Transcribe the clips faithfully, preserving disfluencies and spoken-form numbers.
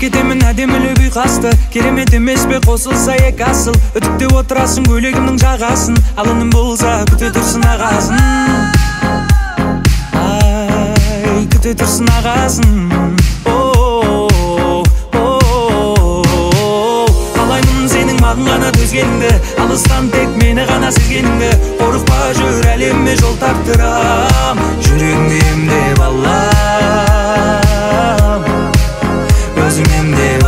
кетемін әдемілеп ұйқасты. Керемет емес пе қосылса екі асыл. Үтіктеп отырасың көйлегімнің жағасын. Алыным болса күте тұрсын ағасын. Ай, күте тұрсын ағасын. Қалаймын сенің маған ғана төзгеніңді, алыстан тек мені ғана сезгеніңді. Қорықпа жүр әлемме жол тартырам, жүрегіңді емдеп алам, өзің емдеп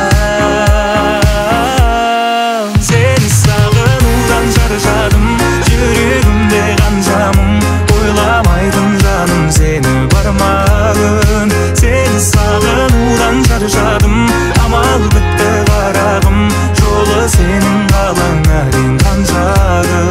алам. Сені сағынудан шаршадым, жүрегімде қанжамым. Ойламайтын жаным сені бармағын. Сені сағынудан шаршадым, амал бітті қарағым. Жолы сенің қалаңа дейін қаншағын.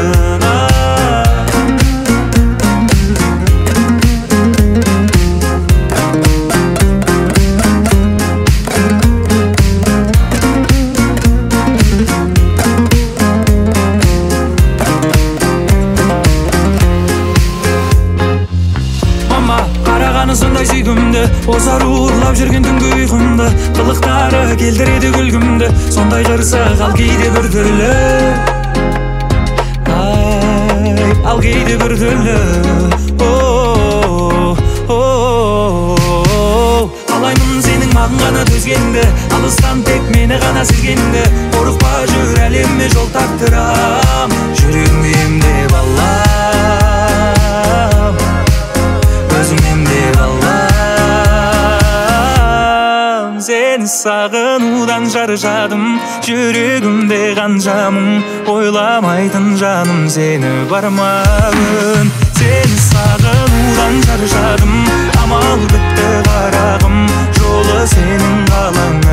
Сондай сүйгімді, озар уырлап жүрген түнгі ұйқымды. Қылықтары келдіреді күлгімді, сондай қырсық ал кейде бір түрлі. Ай, ал кейде бір түрлі. Қалаймын сенің маған ғана төзгеніңді, алыстан тек мені ғана сезгеніңді. Қорықпа жүр әлемме жол тартырам, жүрегіңді емдеп алам, өзің емдеп алам. Сені сағынудан шаршадым, жүрегімде қанжамым. Ойламайтын жаным сені бармағын. Сені сағынудан шаршадым, амал бітті қарағым. Жолы сенің қалаңа